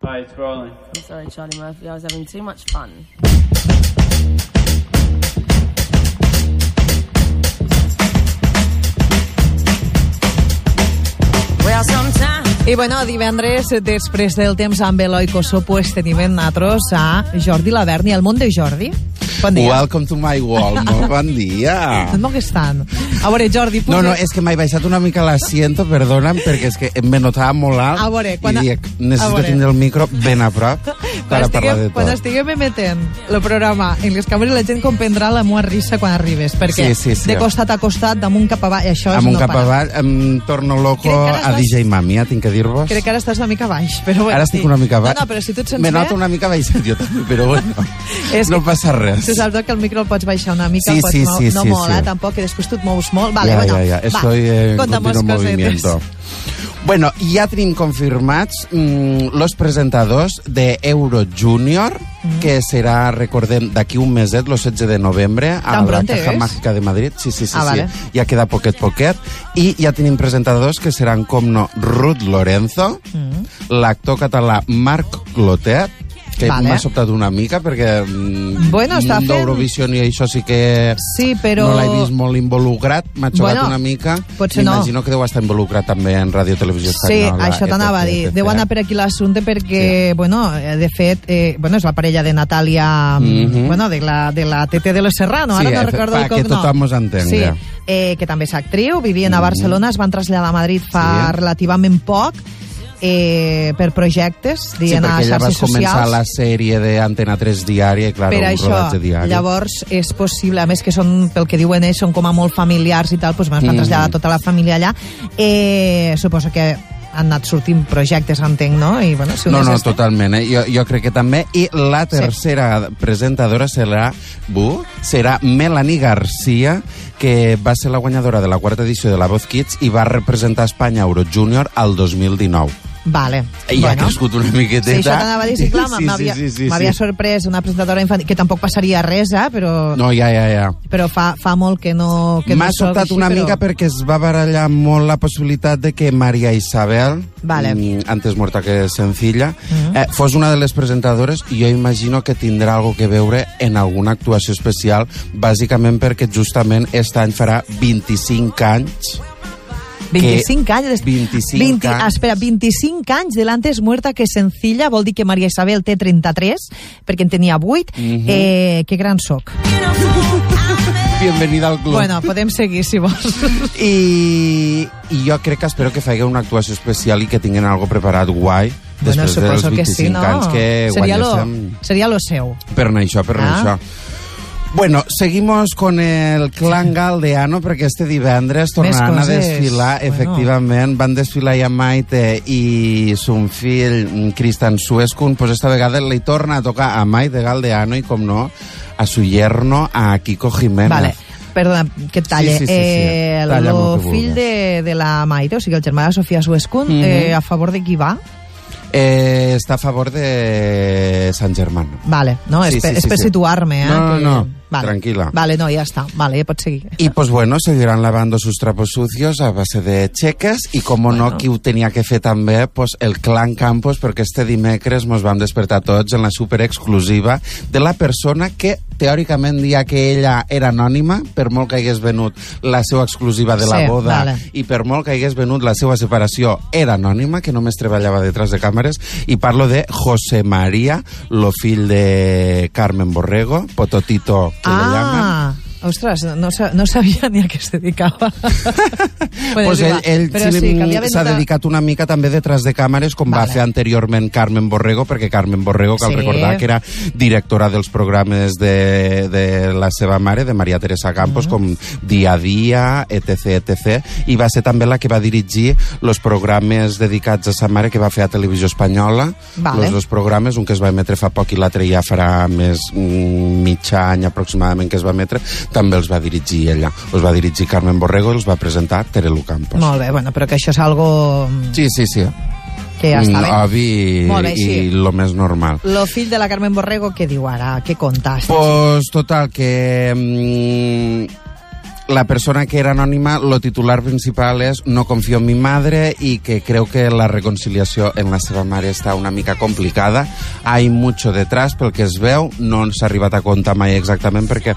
Hi, it's rolling. I'm sorry, Charlie Murphy. I was having too much fun. Well, sometimes... I bueno, divendres, després del temps amb Eloi Cossó, pues tenim en natros a Jordi Laverni, al món de Jordi. Bon dia. Welcome to my world, molt bon dia. No que estan. A veure, Jordi... No, és que m'he baixat una mica l'assiento, perdona'm, perquè és que me notava molt alt a veure, i dic, necessito tindre el micro ben a prop per a parlar de tot. Quan estiguem emetent el programa en les càmeres, la gent comprendrà la meva risa quan arribes, perquè sí. de costat a costat, damunt cap avall, això és amunt no cap parar. avall, em torno loco a DJ Mami, tinc que dir-vos. Crec que ara estàs una mica baix, però bueno. Ara estic una mica baix. No, però si tu et sents me bé... noto una mica baix jo també, però bueno, no passa res. Tu saps que el micro el pots baixar una mica, sí, no molt, tampoc, que després tu et mous molt. Vale, ja, estoy en continuo movimiento. Bueno, ja tenim confirmats los presentadors de Euro Junior, que serà, recordem, d'aquí un meset, el 16 de novembre, a la Caja Mágica de Madrid. Sí. Vale. Ja queda poquet. I ja tenim presentadors que seran, com no, Ruth Lorenzo, l'actor català Marc Clotet, que m'ha sobtat una mica, perquè d'Eurovisió i això sí que no l'he vist molt involucrat, m'ha xocat una mica. M'imagino que deu estar involucrat també en Ràdio Televisió Espanyola. Sí, això t'anava a dir. Deu anar per aquí l'assumpte perquè, de fet, és la parella de Natàlia, de la Tete de los Serrano, ara no recordo el cognom. Que tothom us entengui. Que també és actriu, vivien a Barcelona, es van traslladar a Madrid fa relativament poc, per projectes, dient a xarxes socials. Sí, perquè ella va començar la sèrie d'Antena 3 diària, clar, un rodatge diari. Llavors és possible, a més que són, pel que diuen ells, són com a molt familiars i tal, doncs van traslladar tota la família allà. Suposo que han anat sortint projectes, entenc, no? I, bueno, si no, totalment, jo crec que també. I la tercera presentadora serà Melanie García, que va ser la guanyadora de la quarta edició de La Voz Kids i va representar Espanya a Euro Junior al 2019. Vale. I ha crescut una miqueteta. Sí, això t'anava a dir, sí, clar, m'havia sorprès una presentadora infantil, que tampoc passaria res, però... No, ja. Però fa molt que no... M'ha sobtat una mica perquè es va barallar molt la possibilitat de que Maria Isabel, antes muerta que sencilla, fos una de les presentadores, i jo imagino que tindrà algo que veure en alguna actuació especial, bàsicament perquè justament aquest any farà 25 anys... 25 anys? 25 anys. Espera, 25 anys de l'antes muerta que sencilla, vol dir que Maria Isabel té 33, perquè en tenia 8. Que gran soc. Bienvenida al club. Bueno, podem seguir, si vols. I jo crec que espero que faci una actuació especial i que tinguin algo preparat guai. Després dels 25 anys que guanyéssim. Seria lo seu. Per això. Bueno, seguimos con el clan galdeano, perquè este divendres tornaran a desfilar, efectivament, van desfilar ja Maite i son fill Cristian Suescun, pues esta vegada li torna a tocar a Maite Galdeano i, com no, a su yerno, a Kiko Jiménez. Vale. Perdona, que et talle. El fill de la Maite, o sigui, el germà de Sofia Suescun, a favor de qui va? Està a favor de Sant Germán. Vale, no, és per situar-me. No, tranquila. Vale, no, ja està. Vale, ja pots seguir. Y pues bueno, seguirán lavando sus trapos sucios a base de cheques y como no, qui ho tenia que fer també, pues el clan Campos, perquè este dimecres mos vam despertar tots en la superexclusiva de la persona que teòricament dia que ella era anònima, per molt que hagués venut la seva exclusiva de la boda i per molt que hagués venut la seva separació, era anònima, que només treballava detrás de càmeres, i parlo de José María, lo fill de Carmen Borrego, Pototito, que le llaman. Ostres, no sabia ni a què es dedicava. Pues ell s'ha dedicat una mica també detrás de càmeres, com va fer anteriorment Carmen Borrego, perquè Carmen Borrego, cal recordar que era directora dels programes de la seva mare, de Maria Teresa Campos, com Dia a Dia, etc. I va ser també la que va dirigir els programes dedicats a sa mare que va fer a Televisió Espanyola. Els dos programes, un que es va emetre fa poc i l'altre ja farà més mig any aproximadament que es va emetre, també els va dirigir ella. Els va dirigir Carmen Borrego i els va presentar Terelu Campos. Molt bé, bueno, però que això és algo... Sí. Que ja està bé. Obvi i lo més normal. Lo fill de la Carmen Borrego, què diu ara? Què contaste? Pues total, que la persona que era anònima, lo titular principal és no confío en mi madre i que creu que la reconciliació en la seva mare està una mica complicada. Hay mucho detrás, pel que es veu, no s'ha arribat a comptar mai exactament perquè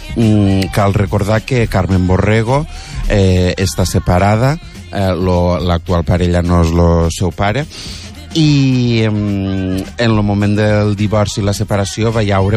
cal recordar que Carmen Borrego està separada, l'actual parella no és el seu pare, i en el moment del divorci i la separació va haure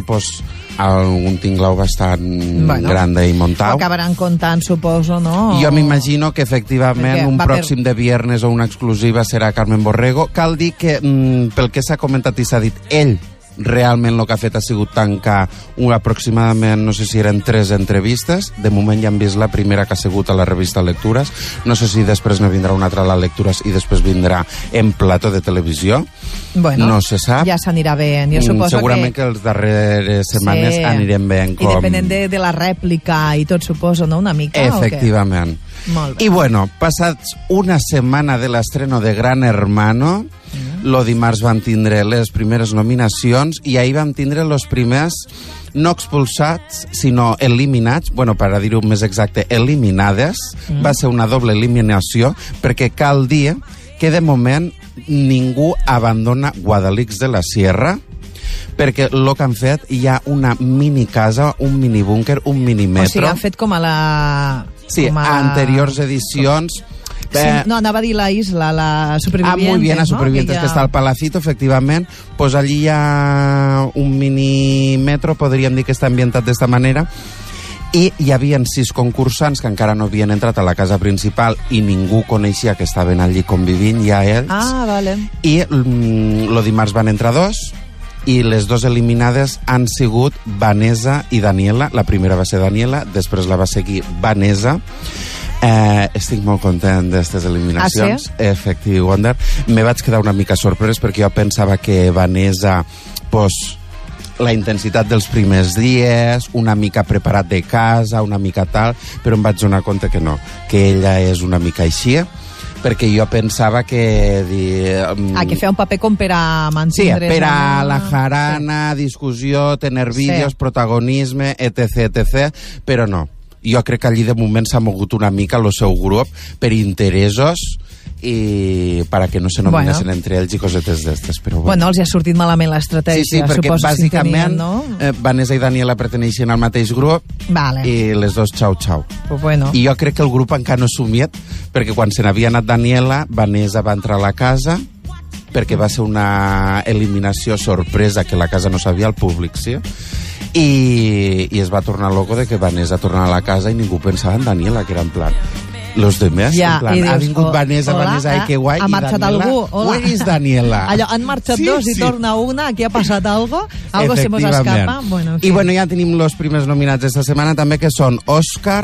algun tinglau bastant grande i montau. Ho acabaran contant, suposo, no? Jo m'imagino que efectivament un pròxim de viernes o una exclusiva serà Carmen Borrego. Cal dir que, pel que s'ha comentat i s'ha dit, ell realment el que ha fet ha sigut tancar aproximadament, no sé si eren 3 entrevistes. De moment ja hem vist la primera que ha sigut a la revista Lectures. No sé si després ne vindrà una altra a les Lectures i després vindrà en plató de televisió. Bueno, no se sap. Ja s'anirà veient. Jo suposo segurament que les darreres setmanes anirem veient com... I depenent de la rèplica i tot, suposo, no? Una mica, efectivament. Molt bé. I bueno, passats una setmana de l'estreno de Gran Hermano, lo dimarts van tindre les primeres nominacions i ahir vam tindre els primers no expulsats, sinó eliminats, bueno, per a dir-ho més exacte, eliminades. Va ser una doble eliminació, perquè cal dir que de moment ningú abandona Guadalix de la Sierra, perquè el que han fet hi ha una mini casa, un mini búnquer, un mini metro. O sigui, han fet com a la... Sí, a anteriors edicions... Sí, no, anava a dir la isla, la Supervivientes. Muy bien, la Supervivientes, no? Que està al Palacito, efectivament. Pues allí hi ha un mini metro, podríem dir que està ambientat d'esta manera, i hi havia 6 concursants que encara no havien entrat a la casa principal i ningú coneixia que estaven allí convivint, ja ells. Ah, vale. I el dimarts van entrar 2, i les 2 eliminades han sigut Vanessa i Daniela. La primera va ser Daniela, després la va seguir Vanessa. Estic molt content d'aquestes eliminacions. Ah, sí? Efectiu, Wonder. Me vaig quedar una mica sorprès perquè jo pensava que Vanessa, la intensitat dels primers dies, una mica preparat de casa, una mica tal, però em vaig donar compte que no, que ella és una mica així, perquè jo pensava que... que feia un paper com per a mantindre... Sí, per a la jarana, discussió, tener vídeos, protagonisme, etc, però no. Jo crec que allí de moment s'ha mogut una mica el seu grup per interessos i para que no se nominesen entre ells i cosetes d'estes. Bueno, els ha sortit malament l'estratègia. Sí, perquè bàsicament Vanessa i Daniela perteneixen al mateix grup i les 2 xau. I jo crec que el grup encara no s'humiet, perquè quan se n'havia anat Daniela, Vanessa va entrar a la casa, perquè va ser una eliminació sorpresa que la casa no sabia, el públic, sí? I es va tornar loco de que Vanessa tornava a la casa i ningú pensava en Daniela, que era en plan... Los demás, en plan, ha vingut Vanessa, ai, que guai, ha marxat algú, where is Daniela? Allò, han marxat 2 i torna una, aquí ha passat algo se mos escapa. I bueno, ja tenim els primers nominats esta setmana també, que són Òscar,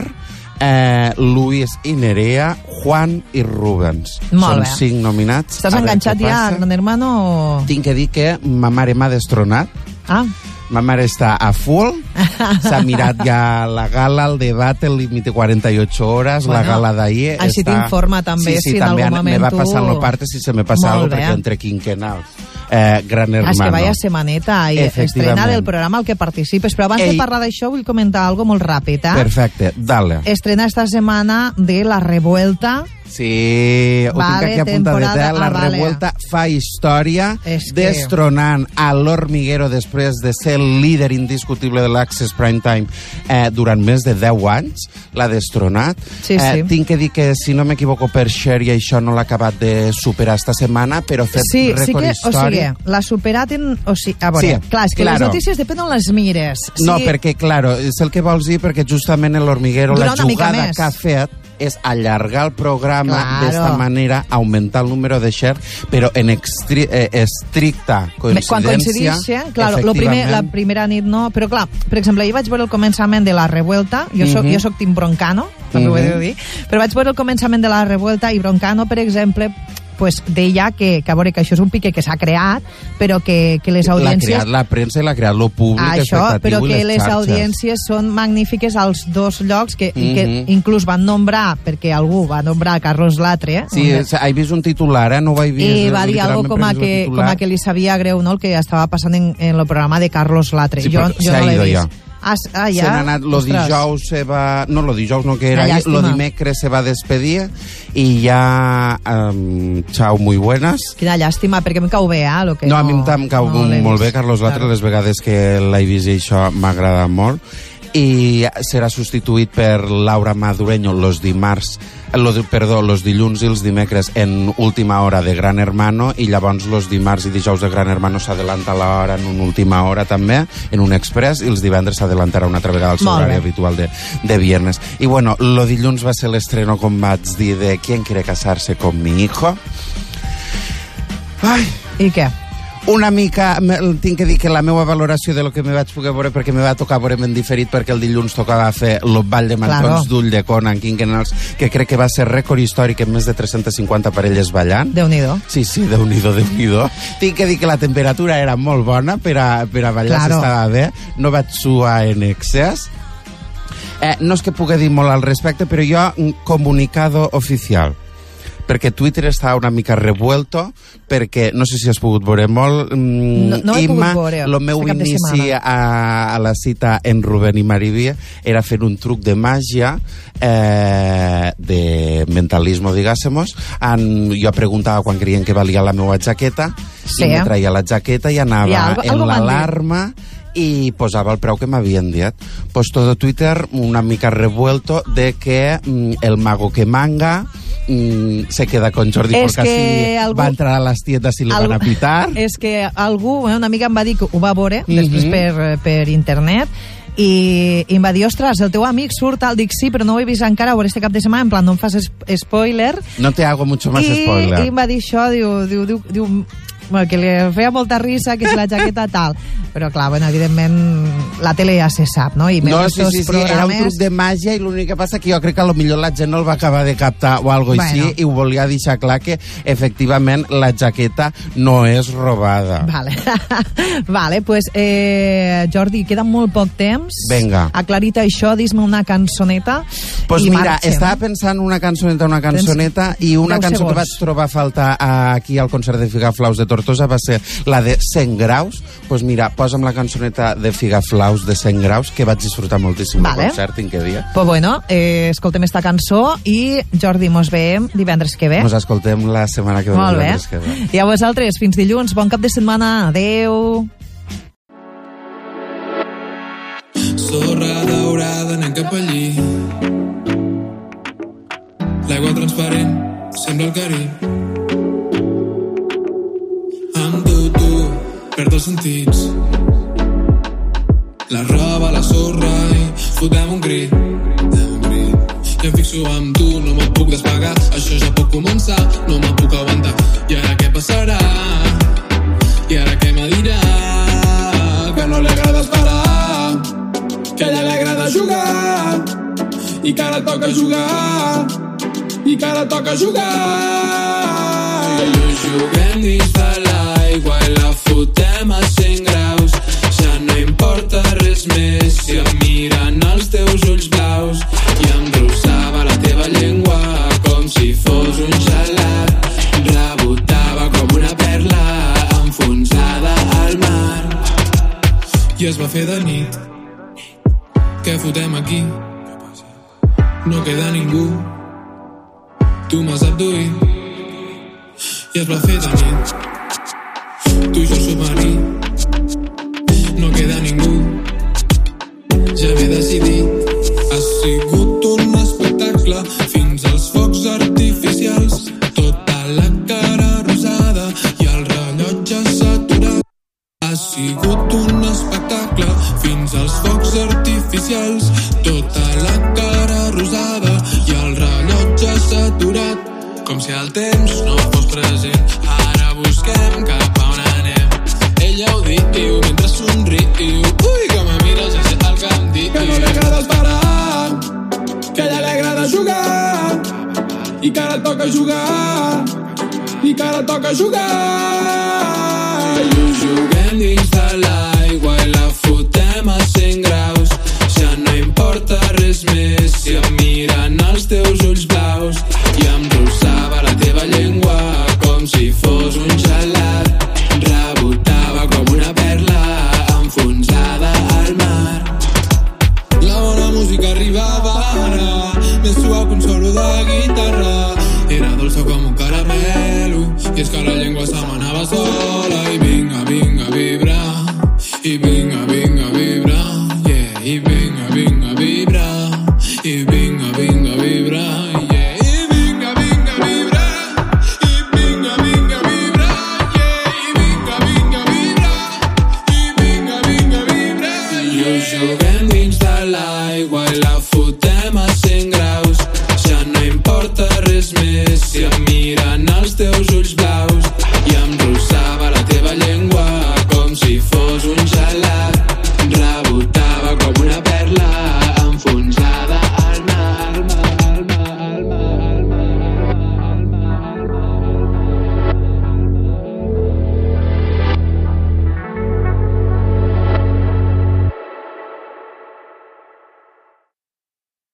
Luis i Nerea, Juan i Rubens. Són 5 nominats. Estàs enganxat ja, Gran Hermano? Tinc que dir que ma mare m'ha destronat. Ma mare està a full, s'ha mirat ja la gala, el debat, el límite 48 hores, la gala d'ahir. Així t'informa també, si en algun moment me va passant lo parte si se me passa algo, perquè entre quinquenals. Gran Hermano. És que vaya semaneta, i estrenar el programa al que participes. Però abans de parlar d'això vull comentar algo molt ràpid. Perfecte, dale. Estrena esta setmana de La Revuelta. Sí, ho tinc aquí apuntadet, La Revuelta fa història, destronant a l'Hormiguero després de ser el líder indiscutible de l'Access Prime Time durant més de 10 anys, l'ha destronat. Tinc que dir que, si no m'equivoco, per Cher i això no l'ha acabat de superar esta setmana, però ha fet rècord històric. O sigui, l'ha superat en... A veure, clar, és que les notícies depèn on les mires. No, perquè, clar, és el que vols dir, perquè justament l'Hormiguero, la jugada que ha fet és allargar el programa d'esta manera, augmentar el número de share, però en estricta coincidència. Quan coincideixen, clar, la primera nit no, però clar, per exemple, jo vaig veure el començament de La Revuelta, jo soc Tim Broncano, també ho he de dir, però vaig veure el començament de La Revuelta i Broncano, per exemple, pues deia que a veure, que això és un pique que s'ha creat, però que les audiències... L'ha creat la premsa i l'ha creat lo públic, expectatiu, però que les les audiències són magnífiques als 2 llocs, que inclús van nombrar, perquè algú va nombrar Carlos Latre. Sí, he vist un titular, no ho he vist. I va dir algo com a que li sabia greu, no?, el que estava passant en el programa de Carlos Latre. Sí, jo no l'he vist. Ja? Se n'ha anat, lo dijous se va... No, lo dijous no, que era ahir, lo dimecres se va despedir i ja... Xau, muy buenas. Quina llàstima, perquè em cau bé, lo que no... a mi em cau molt bé, Carlos Latre, les vegades que l'he vist i això m'agrada molt. I serà substituït per Laura Madureño los dilluns i els dimecres en última hora de Gran Hermano, i llavors los dimarts i dijous de Gran Hermano s'adelanta l'hora en una última hora també, en un express, i els divendres s'adelantarà una altra vegada al seu horari habitual de viernes. I bueno, lo dilluns va ser l'estreno, com vaig dir, de ¿Quién quiere casarse con mi hijo? Ai. I què? Una mica, tinc que dir que la meva valoració de lo que me vaig poder veure, perquè me va tocar veure en diferit, perquè el dilluns tocava fer el ball de mantons d'Ulldecona en Quinquenals, que crec que va ser rècord històric amb més de 350 parelles ballant. Déu-n'hi-do. Sí, Déu-n'hi-do, Déu-n'hi-do. Tinc que dir que la temperatura era molt bona per a ballar, s'estava bé, no vaig suar en excés. No és que pugui dir molt al respecte, però jo, comunicado oficial, perquè Twitter està una mica revuelto, perquè no sé si has pogut veure molt. No he pogut veure. El meu inici a la cita en Rubén i Marivia era fer un truc de màgia, de mentalismo, digásemos. Jo preguntava quan creien que valia la meva jaqueta, i me traia la jaqueta i anava en l'alarma i posava el preu que m'havien dit. Pues todo Twitter una mica revuelto de que el mago que manga se queda con Jordi porque así va entrar a les tietes i li van a pitar. És que algú, una amiga em va dir que ho va veure després per internet i em va dir, ostres, el teu amic surt al... Dic, sí, però no ho he vist encara, a veure este cap de setmana, en plan, no em fas spoiler. No te hago mucho más spoiler. I em va dir això, diu bueno, que li feia molta risa, que si la jaqueta tal, però clar, bueno, evidentment la tele ja se sap, no? I sí, era un truc de màgia i l'únic que passa que jo crec que potser la gent no el va acabar de captar o algo així, i ho volia deixar clar que efectivament la jaqueta no és robada. Vale, pues Jordi, queda molt poc temps. Venga. Aclarit això, dis-me una cançoneta. Pues mira, estava pensant una cançoneta i una cançó que vaig trobar a faltar aquí al concert de Figaflaus de Tortosa va ser la de 100 graus. Pues mira, posa'm la cançoneta de Figaflaus de 100 graus, que vaig disfrutar moltíssim al concert, tinc que dir. Pues bueno, escoltem esta cançó i Jordi, mos veiem divendres que ve. Mos escoltem la setmana que ve. Molt bé. I a vosaltres, fins dilluns, bon cap de setmana. Adeu. Sorra daurada, anem cap allí. L'aigua transparent, sembla el Carib. Amb tu, perdo els sentits. La roba, la sorra i fotem un crit. I em fixo amb tu, no me'n puc despegar. Això ja pot començar, no me'n puc aguantar. I ara què passarà? I ara què me dirà? Que no li agrada esperar, que a ella li agrada jugar, i que ara toca jugar, i que ara toca jugar. I juguem dins de l'aigua i la fotem a 100 graus. Ja no importa res més si em miren els teus ulls blaus. I em rossava la teva llengua com si fos un gelat. Rebotava com una perla enfonsada al mar. I es va fer de nit. Què fotem aquí? No queda ningú. Tu m'has abduït. I es va fer de nit. Tu i jo al submarí. No queda ningú. Ja m'he decidit. Ha sigut un espectacle fins als focs artificials. Tota la cara rosada i el rellotge saturat. Ha sigut un espectacle fins als focs artificials. Tota la cara rosada i el rellotge saturat. Com si el temps no fos present. Ara busquem cap a on anem. Ella ho diu mentre somriu. Ui, com em mira, ja sé el que em diu. Que no li agrada esperar, que a ella li agrada jugar, i que ara toca jugar, i que ara toca jugar. I ho juguem dins de l'aigua i la fotem a 100 graus. Ja no importa res més si em miren els teus ulls blaus. I em rossava la teva llengua com si fos un gelat. Rebotava com una perla enfonsada al mar. mirant els teus ulls